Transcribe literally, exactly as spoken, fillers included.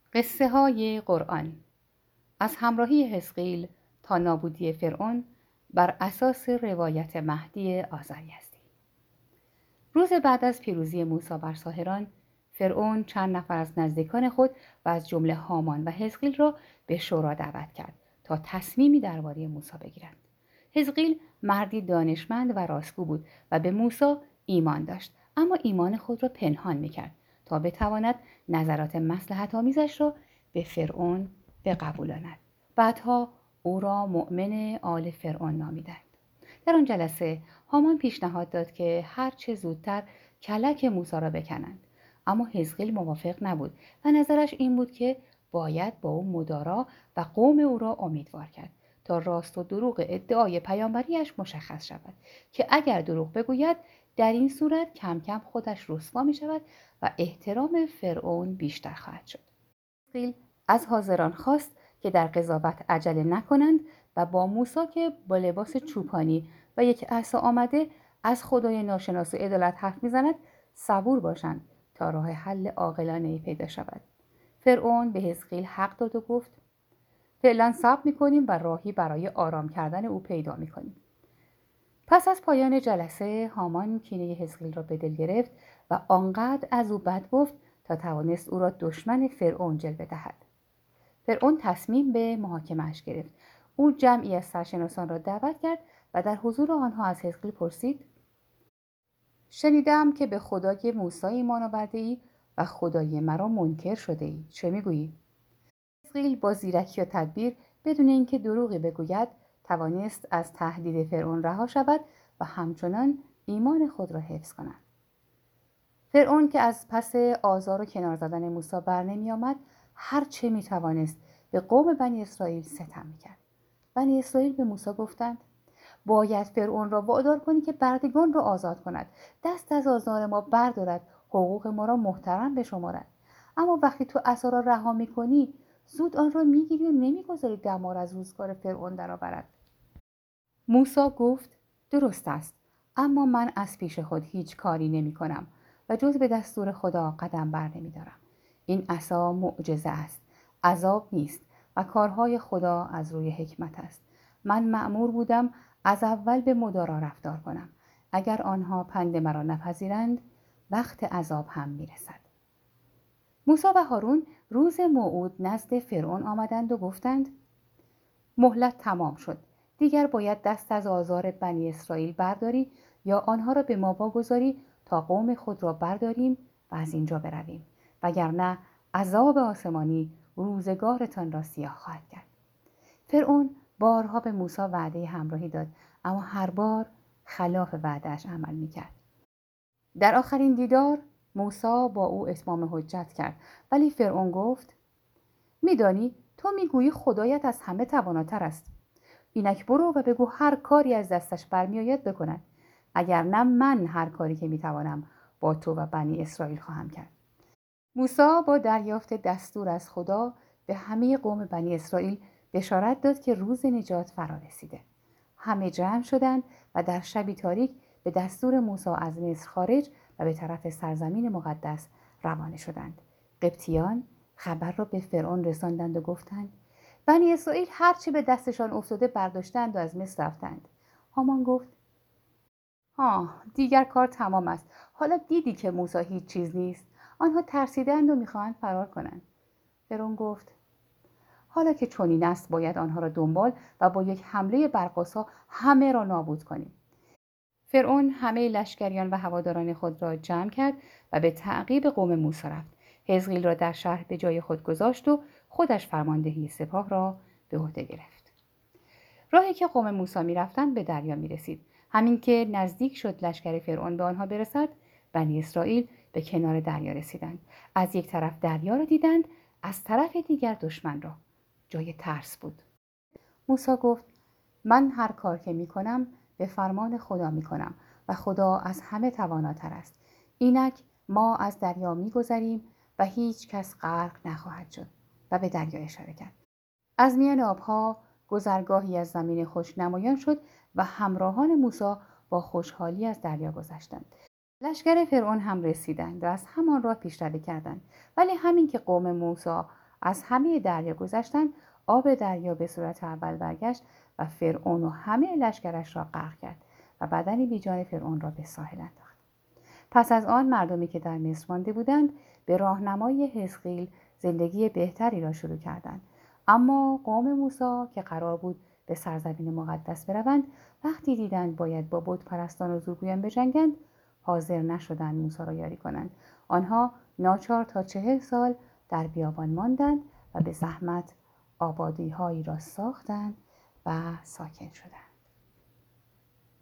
قصه های قرآن از همراهی حزقیل تا نابودی فرعون بر اساس روایت مهدی آذریزدی. روز بعد از پیروزی موسی بر ساحران، فرعون چند نفر از نزدیکان خود و از جمله هامان و حزقیل را به شورا دعوت کرد تا تصمیمی درباره موسی بگیرند. حزقیل مردی دانشمند و راستگو بود و به موسی ایمان داشت، اما ایمان خود را پنهان می‌کرد تا بتواند نظرات مصلحت آمیزش را به فرعون بقبولاند. بعدها او را مؤمن آل فرعون نامیدند. در آن جلسه هامان پیشنهاد داد که هر چه زودتر کلک موسی را بکنند، اما حزقیل موافق نبود و نظرش این بود که باید با او مدارا و قوم او را امیدوار کرد تا راست و دروغ ادعای پیامبریش مشخص شود که اگر دروغ بگوید در این صورت کم کم خودش رسوا می شود و احترام فرعون بیشتر خواهد شد. حزقیل از حاضران خواست که در قضاوت عجله نکنند و با موسی که با لباس چوپانی و یک عصا آمده از خدای ناشناس و عدالت حرف میزند صبور باشند تا راه حل عاقلانه‌ای پیدا شود. فرعون به حزقیل حق داد و گفت فعلا صبر میکنیم و راهی برای آرام کردن او پیدا میکنیم. پس از پایان جلسه هامان کینه حزقیل را به دل گرفت و آنقدر از او بد گفت تا توانست او را دشمن فرعون جلوه دهد. فرعون تصمیم به محاکمه‌اش گرفت. او جمعی از سرشناسان را دعوت کرد و در حضور آنها از حزقیل پرسید شنیدم که به خدای موسی ایمان آورده ای و خدای مرا منکر شده ای. چه میگویی؟ حزقیل با زیرکی و تدبیر بدون اینکه دروغی بگوید توانست از تهدید فرعون رها شود و همچنان ایمان خود را حفظ کند. فرعون که از پس آزار و کنار زدن موسی بر نمی آمد هر چه می توانست به قوم بنی اسرائیل ستم می کرد. بنی اسرائیل به موسی گفتند باید فرعون را وادار کنی که بردگان را آزاد کند، دست از آزار ما بردارد، حقوق ما را محترم بشمارد. اما وقتی تو عصا را رها می کنی زود آن را می گیری و نمی گذاری دمار از روزگار فرعون درآورد. موسی گفت درست است، اما من از پیش خود هیچ کاری نمی کنم و جز به دستور خدا قدم بر نمی دارم. این عصا معجزه است، عذاب نیست و کارهای خدا از روی حکمت است. من مأمور بودم از اول به مدارا رفتار کنم. اگر آنها پند مرا نپذیرند وقت عذاب هم می رسد. موسی و هارون روز موعود نزد فرعون آمدند و گفتند مهلت تمام شد. دیگر باید دست از آزار بنی اسرائیل برداری یا آنها را به ما واگذاری تا قوم خود را برداریم و از اینجا برویم، وگرنه عذاب آسمانی روزگارتان را سیاه خواهد کرد. فرعون بارها به موسی وعده همراهی داد، اما هر بار خلاف وعده‌اش عمل می‌کرد. در آخرین دیدار موسی با او اتمام حجت کرد، ولی فرعون گفت میدانی تو میگویی خدایت از همه تواناتر است. اینک برو و بگو هر کاری از دستش برمیآید بکند، اگر نه من هر کاری که میتوانم با تو و بنی اسرائیل خواهم کرد. موسی با دریافت دستور از خدا به همه قوم بنی اسرائیل بشارت داد که روز نجات فرا رسیده. همه جمع شدند و در شبی تاریک به دستور موسی از مصر خارج و به طرف سرزمین مقدس روانه شدند. قبطیان خبر را به فرعون رساندند و گفتند بنی اسرائیل هر چه به دستشان افتاده برداشتند و از مصر رفتند. هامان گفت ها دیگر کار تمام است. حالا دیدی که موسی هیچ چیز نیست. آنها ترسیدند و میخواهند فرار کنند. فرعون گفت حالا که چنین است باید آنها را دنبال و با یک حمله برق‌آسا همه را نابود کنیم. فرعون همه لشکریان و هواداران خود را جمع کرد و به تعقیب قوم موسی رفت. حزقیل را در شهر به جای خود گذاشت و خودش فرماندهی سپاه را به عهده گرفت. راهی که قوم موسی می‌رفتند به دریا می‌رسید. همین که نزدیک شد لشکر فرعون به آنها برسد، بنی اسرائیل به کنار دریا رسیدند. از یک طرف دریا را دیدند، از طرف دیگر دشمن را. جای ترس بود. موسی گفت من هر کار که می‌کنم به فرمان خدا می‌کنم و خدا از همه تواناتر است. اینک ما از دریا می‌گذریم و هیچ کس غرق نخواهد شد. و به دریا اشاره کرد. از میان آبها گذرگاهی از زمین خشک نمایان شد و همراهان موسی با خوشحالی از دریا گذشتند. لشکر فرعون هم رسیدند و از همان راه پیشروی کردند. ولی همین که قوم موسی از همه دریا گذشتند. آب دریا به صورت اول برگشت و فرعون و همه لشکرش را غرق کرد و بدنی بیجان فرعون را به ساحل انداخت. پس از آن مردمی که در مصر مانده بودند به راهنمایی حزقیل زندگی بهتری را شروع کردند. اما قوم موسی که قرار بود به سرزمین مقدس بروند، وقتی دیدند باید با بت پرستان و زورگویان بجنگند، حاضر نشدند موسی را یاری کنند. آنها ناچار تا چهل سال در بیابان ماندند و به زحمت آبادی‌هایی را ساختند و ساکن شدند.